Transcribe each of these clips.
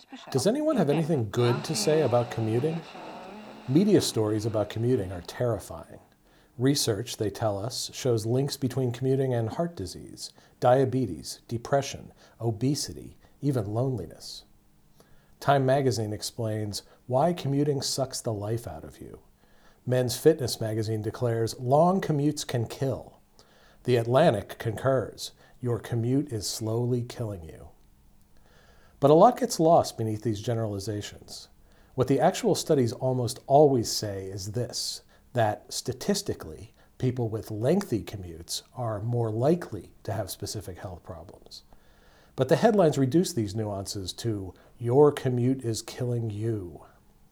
Does anyone have anything good to say about commuting? Media stories about commuting are terrifying. Research, they tell us, shows links between commuting and heart disease, diabetes, depression, obesity, even loneliness. Time magazine explains why commuting sucks the life out of you. Men's Fitness magazine declares long commutes can kill. The Atlantic concurs. Your commute is slowly killing you. But a lot gets lost beneath these generalizations. What the actual studies almost always say is this, that statistically, people with lengthy commutes are more likely to have specific health problems. But the headlines reduce these nuances to, your commute is killing you.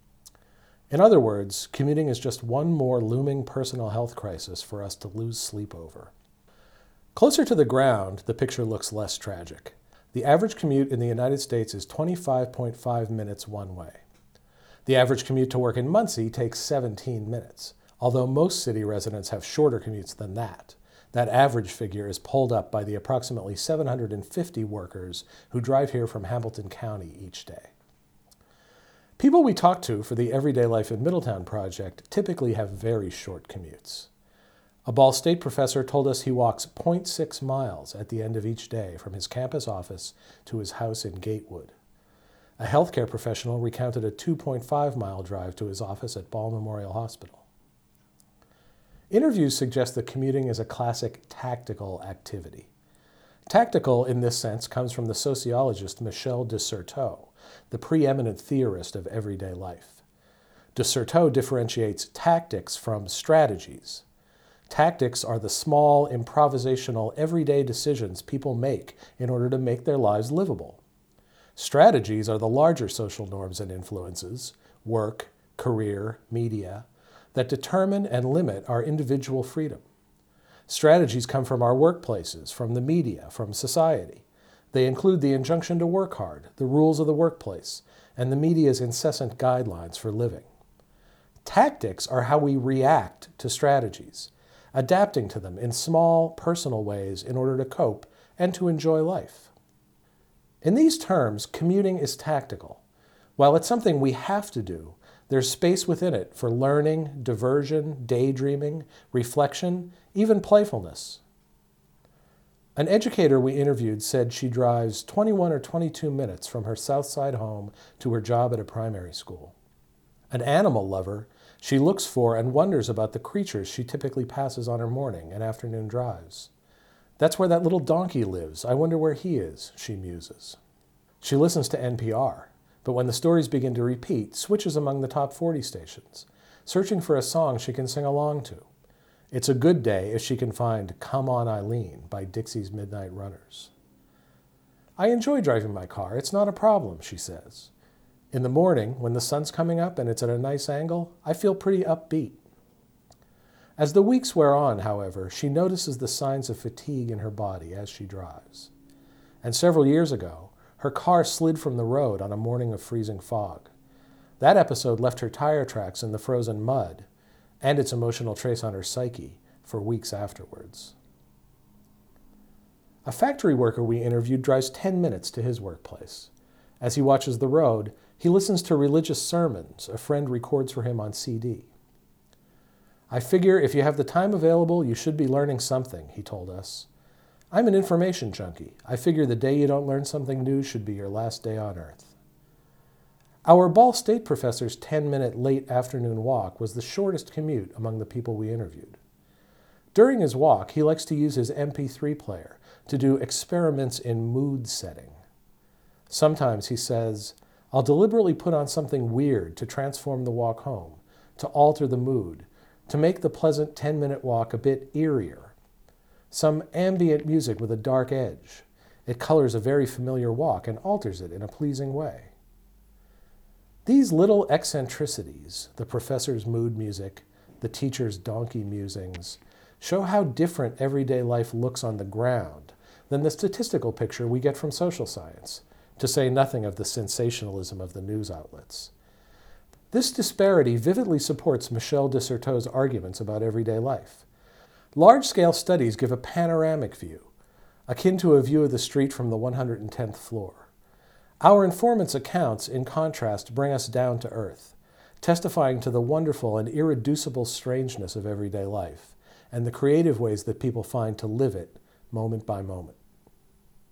In other words, commuting is just one more looming personal health crisis for us to lose sleep over. Closer to the ground, the picture looks less tragic. The average commute in the United States is 25.5 minutes one way. The average commute to work in Muncie takes 17 minutes, although most city residents have shorter commutes than that. That average figure is pulled up by the approximately 750 workers who drive here from Hamilton County each day. People we talk to for the Everyday Life in Middletown project typically have very short commutes. A Ball State professor told us he walks 0.6 miles at the end of each day from his campus office to his house in Gatewood. A healthcare professional recounted a 2.5-mile drive to his office at Ball Memorial Hospital. Interviews suggest that commuting is a classic tactical activity. Tactical in this sense comes from the sociologist Michel de Certeau, the preeminent theorist of everyday life. De Certeau differentiates tactics from strategies. Tactics are the small, improvisational, everyday decisions people make in order to make their lives livable. Strategies are the larger social norms and influences, work, career, media, that determine and limit our individual freedom. Strategies come from our workplaces, from the media, from society. They include the injunction to work hard, the rules of the workplace, and the media's incessant guidelines for living. Tactics are how we react to strategies, adapting to them in small, personal ways in order to cope and to enjoy life. In these terms, commuting is tactical. While it's something we have to do, there's space within it for learning, diversion, daydreaming, reflection, even playfulness. An educator we interviewed said she drives 21 or 22 minutes from her South Side home to her job at a primary school. An animal lover, she looks for and wonders about the creatures she typically passes on her morning and afternoon drives. That's where that little donkey lives. I wonder where he is, she muses. She listens to NPR, but when the stories begin to repeat, switches among the top 40 stations, searching for a song she can sing along to. It's a good day if she can find Come On Eileen by Dixie's Midnight Runners. I enjoy driving my car. It's not a problem, she says. In the morning, when the sun's coming up and it's at a nice angle, I feel pretty upbeat. As the weeks wear on, however, she notices the signs of fatigue in her body as she drives. And several years ago, her car slid from the road on a morning of freezing fog. That episode left her tire tracks in the frozen mud, and its emotional trace on her psyche, for weeks afterwards. A factory worker we interviewed drives 10 minutes to his workplace. As he watches the road, he listens to religious sermons a friend records for him on CD. I figure if you have the time available, you should be learning something, he told us. I'm an information junkie. I figure the day you don't learn something new should be your last day on earth. Our Ball State professor's 10-minute late afternoon walk was the shortest commute among the people we interviewed. During his walk, he likes to use his MP3 player to do experiments in mood setting. Sometimes, he says, I'll deliberately put on something weird to transform the walk home, to alter the mood, to make the pleasant 10-minute walk a bit eerier. Some ambient music with a dark edge. It colors a very familiar walk and alters it in a pleasing way. These little eccentricities, the professor's mood music, the teacher's donkey musings, show how different everyday life looks on the ground than the statistical picture we get from social science, to say nothing of the sensationalism of the news outlets. This disparity vividly supports Michel de Certeau's arguments about everyday life. Large-scale studies give a panoramic view, akin to a view of the street from the 110th floor. Our informant's accounts, in contrast, bring us down to earth, testifying to the wonderful and irreducible strangeness of everyday life and the creative ways that people find to live it moment by moment.